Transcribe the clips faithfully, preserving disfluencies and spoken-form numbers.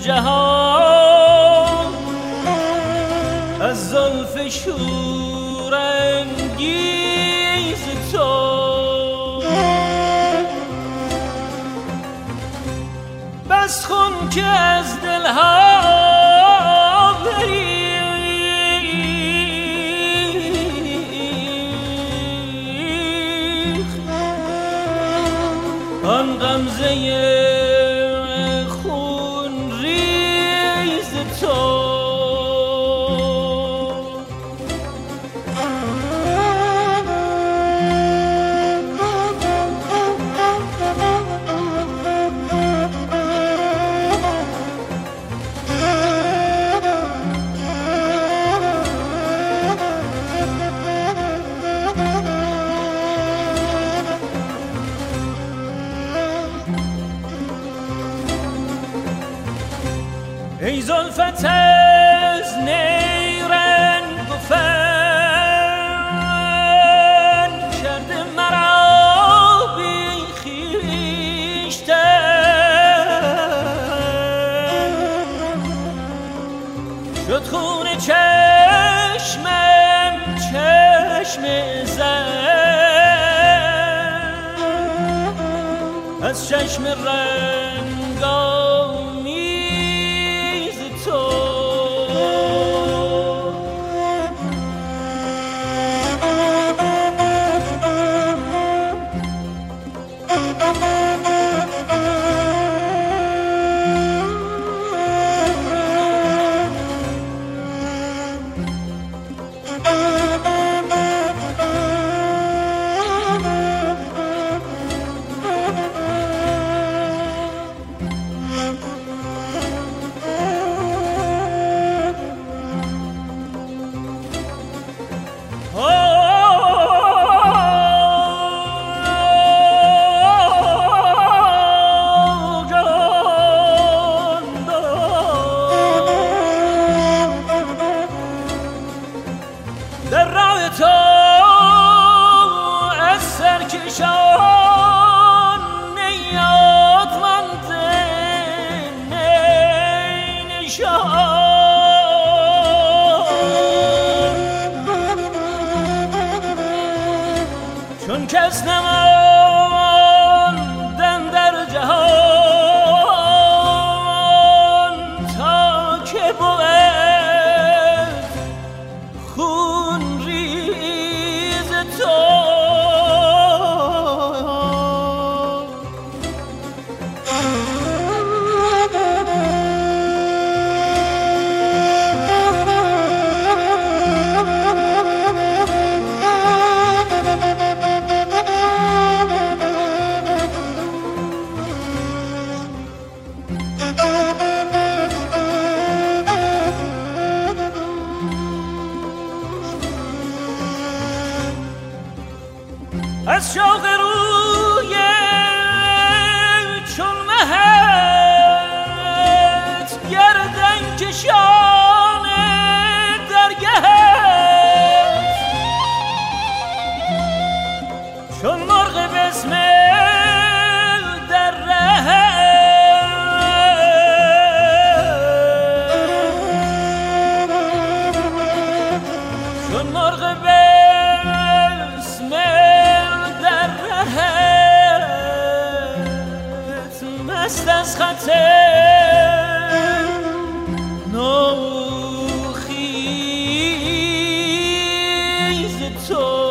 جهان از زلف شورانگیز تو، بس خون که از دلها بریخت آن غمزه خون ریز تو. ای زلفت از نیرنگ و فن کرده مرا بی خویشتن، شد خون چشمم چشم زن از چشم رنگامیز تو. در راه تو از سرکشان نیازمند نینشان، چون کس نماندن در جهان تا که بود خون ریز تو. از شوق روی چون مهت گردن کشان درگهت، چون مرغ بسمل در رهت، چون مرغ مست از خط نوخیز تو.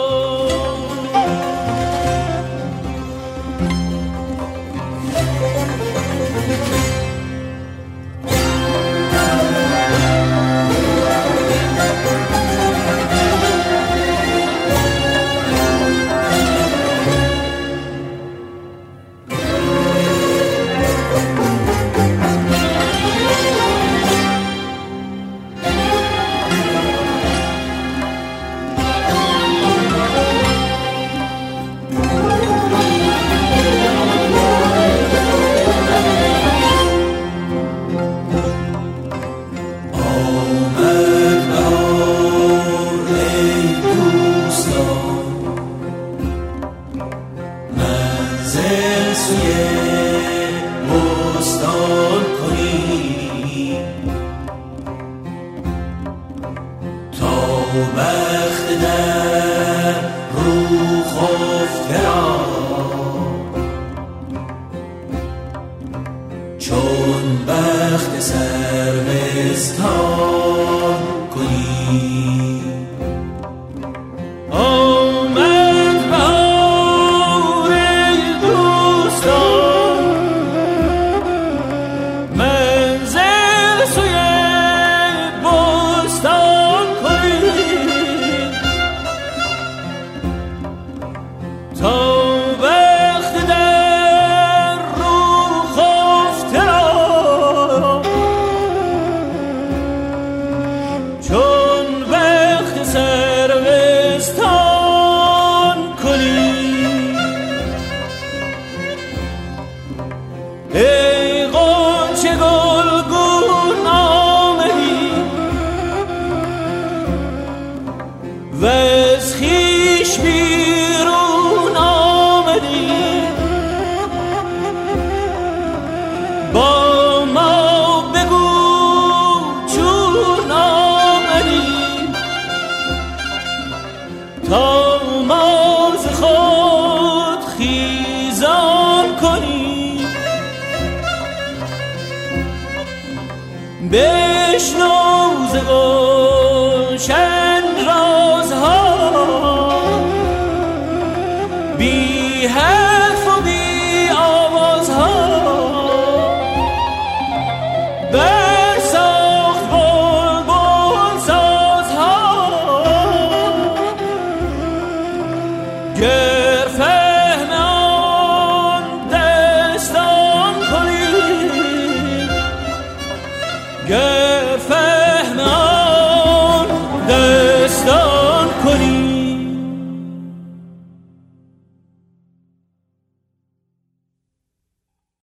خفته را چون بخت سروستان کنی. آمد بهار دوستان منزل سوی بستان کنید تا وقت در رو خفته را چون وقت سروستان کنید. ای غنچه گلگون آمدی وز خویش بیرون آمدی با ما بگو چون آمدی تا ما ز خود خیزان کنیم. بشنو ز گلشن رازها بی